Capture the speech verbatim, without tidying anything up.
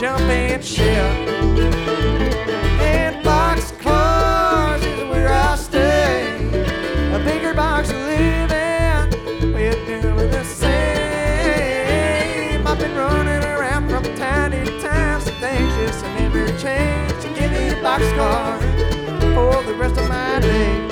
jumping ship. And boxcars is where I stay. A bigger box to live in, we're doing the same. I've been running around from town to town, so things just never change. So give me a boxcar for the rest of my days.